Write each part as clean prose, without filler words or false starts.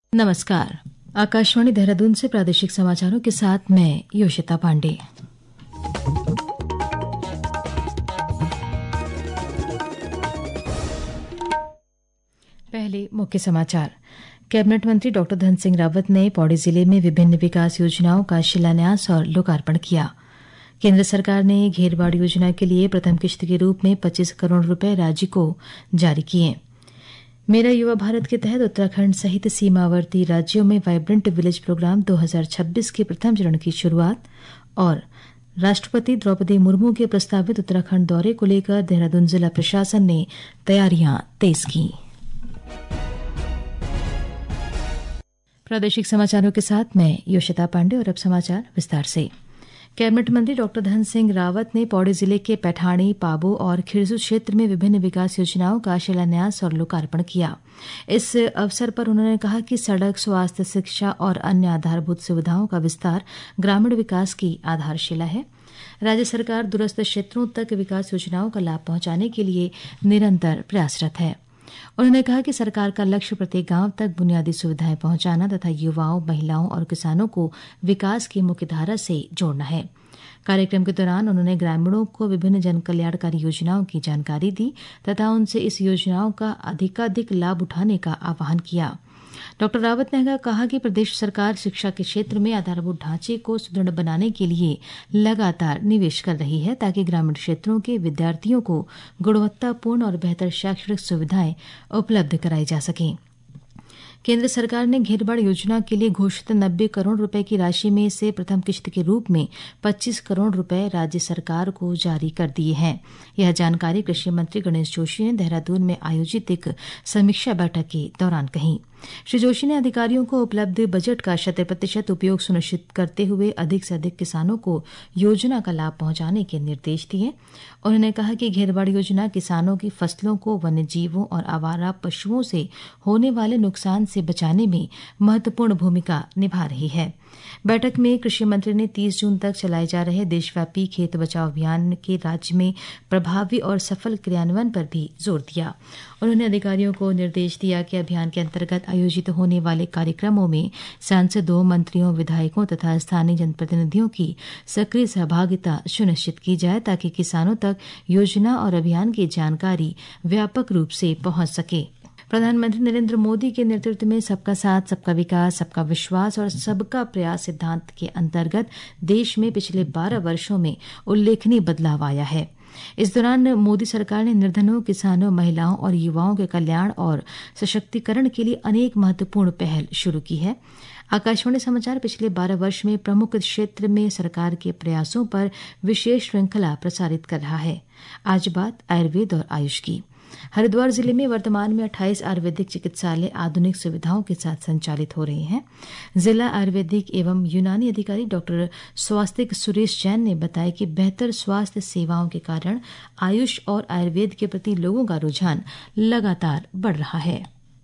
नमस्कार। आकाशवाणी देहरादून से प्रादेशिक समाचारों के साथ मैं योशिता पांडे। पहले मुख्य समाचार। कैबिनेट मंत्री डॉ धन सिंह रावत ने पौड़ी जिले में विभिन्न विकास योजनाओं का शिलान्यास और लोकार्पण किया। केंद्र सरकार ने घेरबाड़ योजना के लिए प्रथम किश्त के रूप में 25 करोड़ रुपए राज्य को जारी किए। मेरा युवा भारत के तहत उत्तराखंड सहित सीमावर्ती राज्यों में वाइब्रेंट विलेज प्रोग्राम 2026 के प्रथम चरण की शुरुआत और राष्ट्रपति द्रौपदी मुर्मू के प्रस्तावित उत्तराखंड दौरे को लेकर देहरादून जिला प्रशासन ने तैयारियां तेज की। प्रादेशिक समाचारों के साथ मैं योशिता पांडे और अब समाचार विस्तार से। कैबिनेट मंत्री डॉ धन सिंह रावत ने पौड़ी जिले के पैठाणी, पाबो और खिरसू क्षेत्र में विभिन्न विकास योजनाओं का शिलान्यास और लोकार्पण किया। इस अवसर पर उन्होंने कहा कि सड़क, स्वास्थ्य, शिक्षा और अन्य आधारभूत सुविधाओं का विस्तार ग्रामीण विकास की आधारशिला है। राज्य सरकार दूरस्थ क्षेत्रों तक विकास योजनाओं का लाभ पहुंचाने के लिए निरंतर प्रयासरत है। उन्होंने कहा कि सरकार का लक्ष्य प्रत्येक गांव तक बुनियादी सुविधाएं पहुंचाना तथा युवाओं, महिलाओं और किसानों को विकास की मुख्यधारा से जोड़ना है। कार्यक्रम के दौरान उन्होंने ग्रामीणों को विभिन्न जन कल्याणकारी योजनाओं की जानकारी दी तथा उनसे इस योजनाओं का अधिकाधिक लाभ उठाने का आह्वान किया। डॉ रावत ने कहा कि प्रदेश सरकार शिक्षा के क्षेत्र में आधारभूत ढांचे को सुदृढ़ बनाने के लिए लगातार निवेश कर रही है ताकि ग्रामीण क्षेत्रों के विद्यार्थियों को गुणवत्तापूर्ण और बेहतर शैक्षणिक सुविधाएं उपलब्ध कराई जा सकें। केंद्र सरकार ने घेरबाड़ योजना के लिए घोषित 90 करोड़ रुपए की राशि में से प्रथम किश्त के रूप में 25 करोड़ रुपए राज्य सरकार को जारी कर दिए हैं। यह जानकारी कृषि मंत्री गणेश जोशी ने देहरादून में आयोजित एक समीक्षा बैठक के दौरान कही। श्री जोशी ने अधिकारियों को उपलब्ध बजट का 100% उपयोग सुनिश्चित करते हुए अधिक से अधिक किसानों को योजना का लाभ पहुंचाने के निर्देश दिए। उन्होंने कहा कि घेरबाड़ योजना किसानों की फसलों को वन्य जीवों और आवारा पशुओं से होने वाले नुकसान से बचाने में महत्वपूर्ण भूमिका निभा रही है। बैठक में कृषि मंत्री ने 30 जून तक चलाए जा रहे देशव्यापी खेत बचाओ अभियान के राज्य में प्रभावी और सफल क्रियान्वयन पर भी जोर दिया। उन्होंने अधिकारियों को निर्देश दिया कि अभियान के अंतर्गत आयोजित होने वाले कार्यक्रमों में सांसदों, मंत्रियों, विधायकों तथा स्थानीय जनप्रतिनिधियों की सक्रिय सहभागिता सुनिश्चित की जाए ताकि किसानों तक योजना और अभियान की जानकारी व्यापक रूप से पहुंच सके। प्रधानमंत्री नरेंद्र मोदी के नेतृत्व में सबका साथ, सबका विकास, सबका विश्वास और सबका प्रयास सिद्धांत के अंतर्गत देश में पिछले 12 वर्षों में उल्लेखनीय बदलाव आया है। इस दौरान मोदी सरकार ने निर्धनों, किसानों, महिलाओं और युवाओं के कल्याण और सशक्तिकरण के लिए अनेक महत्वपूर्ण पहल शुरू की है। आकाशवाणी समाचार पिछले 12 वर्ष में प्रमुख क्षेत्र में सरकार के प्रयासों पर विशेष श्रृंखला प्रसारित कर रहा है। आज बात आयुर्वेद और आयुष की। हरिद्वार जिले में वर्तमान में 28 आयुर्वेदिक चिकित्सालय आधुनिक सुविधाओं के साथ संचालित हो रहे हैं। जिला आयुर्वेदिक एवं यूनानी अधिकारी डॉक्टर स्वास्तिक सुरेश जैन ने बताया कि बेहतर स्वास्थ्य सेवाओं के कारण आयुष और आयुर्वेद के प्रति लोगों का रुझान लगातार बढ़ रहा है।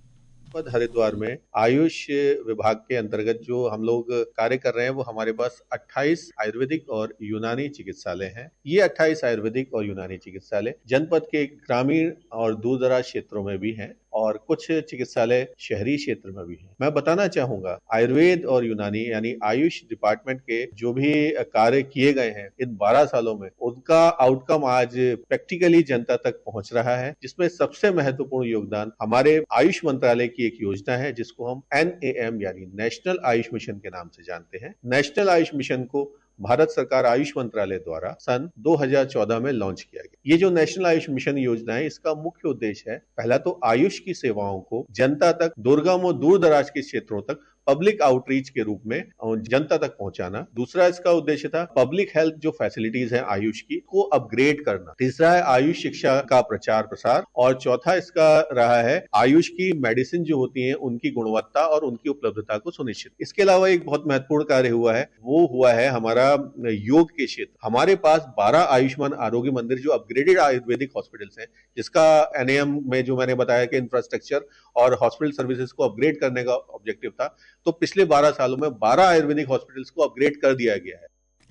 हरिद्वार में आयुष विभाग के अंतर्गत जो हम लोग कार्य कर रहे हैं वो हमारे पास 28 आयुर्वेदिक और यूनानी चिकित्सालय हैं। ये 28 आयुर्वेदिक और यूनानी चिकित्सालय जनपद के ग्रामीण और दूर दराज क्षेत्रों में भी हैं और कुछ चिकित्सालय शहरी क्षेत्र में भी हैं। मैं बताना चाहूंगा आयुर्वेद और यूनानी यानी आयुष डिपार्टमेंट के जो भी कार्य किए गए हैं इन 12 सालों में, उनका आउटकम आज प्रैक्टिकली जनता तक पहुंच रहा है, जिसमें सबसे महत्वपूर्ण योगदान हमारे आयुष मंत्रालय की एक योजना है जिसको हम NAM यानी नेशनल आयुष मिशन के नाम से जानते हैं। नेशनल आयुष मिशन को भारत सरकार आयुष मंत्रालय द्वारा सन 2014 में लॉन्च किया गया। ये जो नेशनल आयुष मिशन योजना है, इसका मुख्य उद्देश्य है पहला तो आयुष की सेवाओं को जनता तक, दुर्गम और दूर दराज के क्षेत्रों तक पब्लिक आउटरीच के रूप में जनता तक पहुंचाना। दूसरा इसका उद्देश्य था पब्लिक हेल्थ जो फैसिलिटीज है आयुष की को अपग्रेड करना। तीसरा है आयुष शिक्षा का प्रचार प्रसार और चौथा इसका रहा है आयुष की मेडिसिन जो होती है उनकी गुणवत्ता और उनकी उपलब्धता को सुनिश्चित। इसके अलावा एक बहुत महत्वपूर्ण कार्य हुआ है, वो हुआ है हमारा योग के क्षेत्र। हमारे पास 12 आयुष्मान आरोग्य मंदिर जो अपग्रेडेड आयुर्वेदिक हॉस्पिटल्स हैं, जिसका NAM में जो मैंने बताया कि इंफ्रास्ट्रक्चर और हॉस्पिटल सर्विसेज को अपग्रेड करने का ऑब्जेक्टिव था, तो पिछले 12 सालों में 12 आयुर्वेदिक हॉस्पिटल्स को अपग्रेड कर दिया गया है।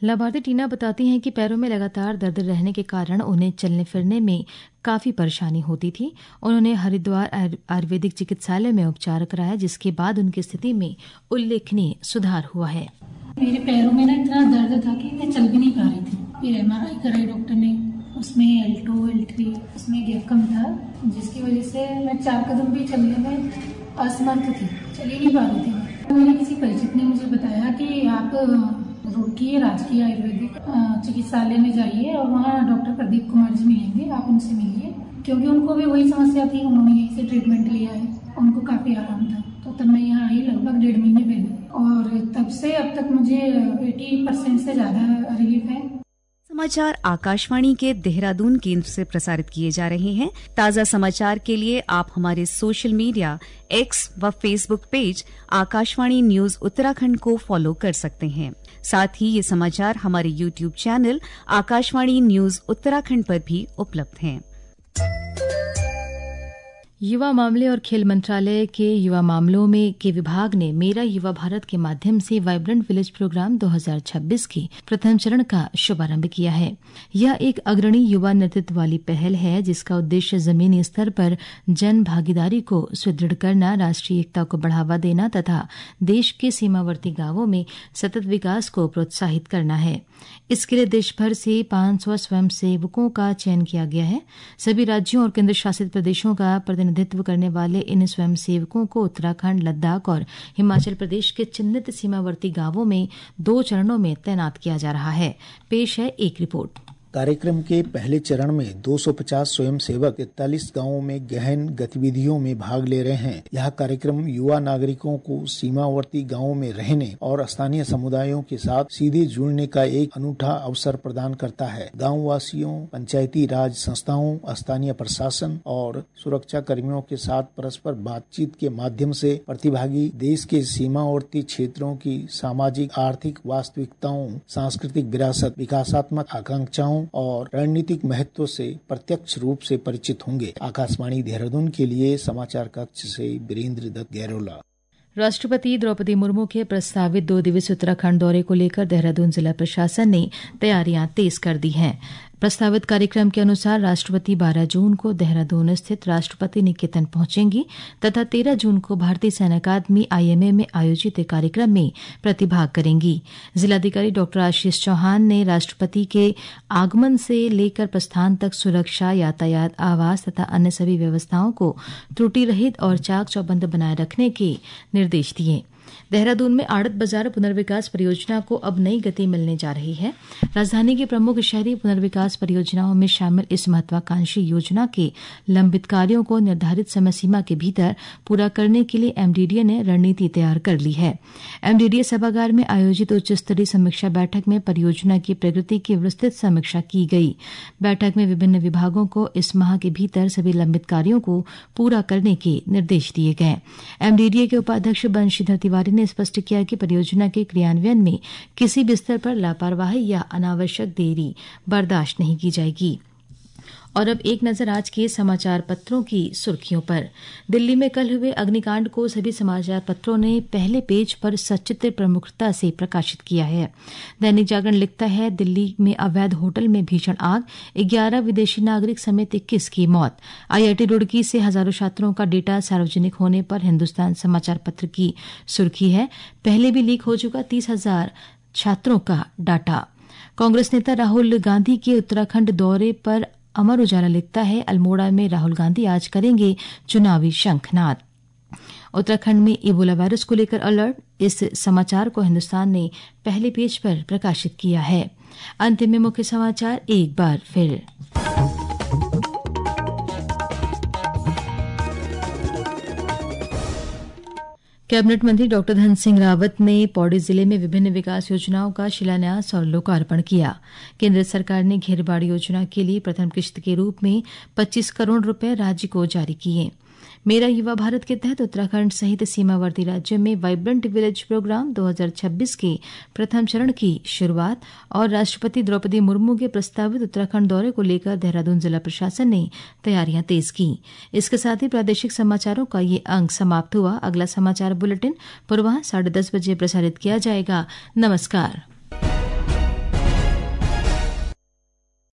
लाभार्थी टीना बताती हैं कि पैरों में लगातार दर्द रहने के कारण उन्हें चलने फिरने में काफी परेशानी होती थी। उन्होंने हरिद्वार आयुर्वेदिक चिकित्सालय में उपचार कराया, जिसके बाद उनकी स्थिति में उल्लेखनीय सुधार हुआ है। मेरे पैरों में इतना दर्द था कि मैं चल भी नहीं पा रही थी। फिर MRI कराई डॉक्टर ने, उसमें L2, L3 उसमें गैप कम था, जिसकी वजह से मैं 4 कदम भी चलने में असमर्थ थी, चल ही नहीं पा रही थी। मेरे किसी परिचित ने मुझे बताया कि आप रुड़की राजकीय आयुर्वेदिक चिकित्सालय में जाइए और वहाँ डॉक्टर प्रदीप कुमार जी मिलेंगे, आप उनसे मिलिए, क्योंकि उनको भी वही समस्या थी। उन्होंने यहीं से ट्रीटमेंट लिया है, उनको काफी आराम था। तो तब मैं यहाँ आई लगभग 1.5 महीने पहले, और तब से अब तक मुझे 80% से ज्यादा रिलीफ है। समाचार आकाशवाणी के देहरादून केंद्र से प्रसारित किए जा रहे हैं। ताजा समाचार के लिए आप हमारे सोशल मीडिया X व Facebook page Akashvani news Uttarakhand को फॉलो कर सकते हैं। साथ ही ये समाचार हमारे YouTube channel Akashvani news Uttarakhand पर भी उपलब्ध हैं। युवा मामले और खेल मंत्रालय के युवा मामलों में के विभाग ने मेरा युवा भारत के माध्यम से वाइब्रेंट विलेज प्रोग्राम 2026 के प्रथम चरण का शुभारंभ किया है। यह एक अग्रणी युवा नेतृत्व वाली पहल है, जिसका उद्देश्य जमीनी स्तर पर जन भागीदारी को सुदृढ़ करना, राष्ट्रीय एकता को बढ़ावा देना तथा देश के सीमावर्ती गांवों में सतत विकास को प्रोत्साहित करना है। इसके लिए देश भर से 500 स्वयंसेवकों का चयन किया गया है। सभी राज्यों और केंद्र शासित प्रदेशों का प्रतिनिधित्व करने वाले इन स्वयंसेवकों को उत्तराखंड, लद्दाख और हिमाचल प्रदेश के चिन्हित सीमावर्ती गांवों में 2 चरणों में तैनात किया जा रहा है। पेश है एक रिपोर्ट। कार्यक्रम के पहले चरण में 250 स्वयंसेवक 43 गांवों में गहन गतिविधियों में भाग ले रहे हैं। यह कार्यक्रम युवा नागरिकों को सीमावर्ती गांवों में रहने और स्थानीय समुदायों के साथ सीधे जुड़ने का एक अनूठा अवसर प्रदान करता है। गाँव वासियों, पंचायती राज संस्थाओं, स्थानीय प्रशासन और सुरक्षा कर्मियों के साथ परस्पर बातचीत के माध्यम से प्रतिभागी देश के सीमावर्ती क्षेत्रों की सामाजिक आर्थिक वास्तविकताओं, सांस्कृतिक विरासत, विकासात्मक आकांक्षाओं और रणनीतिक महत्व से प्रत्यक्ष रूप से परिचित होंगे। आकाशवाणी देहरादून के लिए समाचार कक्ष से वीरेंद्र दत्त गैरोला। राष्ट्रपति द्रौपदी मुर्मू के प्रस्तावित 2 दिवसीय उत्तराखंड दौरे को लेकर देहरादून जिला प्रशासन ने तैयारियां तेज कर दी हैं। प्रस्तावित कार्यक्रम के अनुसार राष्ट्रपति 12 जून को देहरादून स्थित राष्ट्रपति निकेतन पहुंचेंगी तथा 13 जून को भारतीय सैन्य अकादमी IMA में आयोजित कार्यक्रम में प्रतिभाग करेंगी। जिलाधिकारी डॉ आशीष चौहान ने राष्ट्रपति के आगमन से लेकर प्रस्थान तक सुरक्षा, यातायात, आवास तथा अन्य सभी व्यवस्थाओं को त्रुटि रहित और चाक चौबंद बनाए रखने के निर्देश दिए। देहरादून में आड़त बाजार पुनर्विकास परियोजना को अब नई गति मिलने जा रही है। राजधानी की प्रमुख शहरी पुनर्विकास परियोजनाओं में शामिल इस महत्वाकांक्षी योजना के लंबित कार्यों को निर्धारित समय सीमा के भीतर पूरा करने के लिए MDDA ने रणनीति तैयार कर ली है। MDDA सभागार में आयोजित उच्च स्तरीय समीक्षा बैठक में परियोजना की प्रगति की विस्तृत समीक्षा की गई। बैठक में विभिन्न विभागों को इस माह के भीतर सभी लंबित कार्यों को पूरा करने के निर्देश दिए गए। MDDA के उपाध्यक्ष बंशीधर तिवारी ने स्पष्ट किया कि परियोजना के क्रियान्वयन में किसी भी स्तर पर लापरवाही या अनावश्यक देरी बर्दाश्त नहीं की जाएगी। और अब एक नजर आज के समाचार पत्रों की सुर्खियों पर। दिल्ली में कल हुए अग्निकांड को सभी समाचार पत्रों ने पहले पेज पर सचित्र प्रमुखता से प्रकाशित किया है। दैनिक जागरण लिखता है, दिल्ली में अवैध होटल में भीषण आग, 11 विदेशी नागरिक समेत 21 की मौत। IIT रुड़की से हजारों छात्रों का डेटा सार्वजनिक होने पर हिन्दुस्तान समाचार पत्र की सुर्खी है, पहले भी लीक हो चुका 30,000 छात्रों का डाटा। कांग्रेस नेता राहुल गांधी के उत्तराखंड दौरे पर अमर उजाला लिखता है, अल्मोड़ा में राहुल गांधी आज करेंगे चुनावी शंखनाद। उत्तराखंड में इबोला वायरस को लेकर अलर्ट, इस समाचार को हिन्दुस्तान ने पहले पेज पर प्रकाशित किया है। अंत में मुख्य समाचार एक बार फिर। कैबिनेट मंत्री डॉ धन सिंह रावत ने पौड़ी जिले में विभिन्न विकास योजनाओं का शिलान्यास और लोकार्पण किया। केंद्र सरकार ने घेरबाड़ योजना के लिए प्रथम किश्त के रूप में 25 करोड़ रुपए राज्य को जारी किए। मेरा युवा भारत के तहत उत्तराखंड सहित सीमावर्ती राज्यों में वाइब्रेंट विलेज प्रोग्राम 2026 के प्रथम चरण की शुरुआत और राष्ट्रपति द्रौपदी मुर्मू के प्रस्तावित उत्तराखंड दौरे को लेकर देहरादून जिला प्रशासन ने तैयारियां तेज की। इसके साथ ही प्रादेशिक समाचारों का ये अंक समाप्त हुआ। अगला समाचार बुलेटिन पूर्वाह्न 10:30 बजे प्रसारित किया जाएगा। नमस्कार।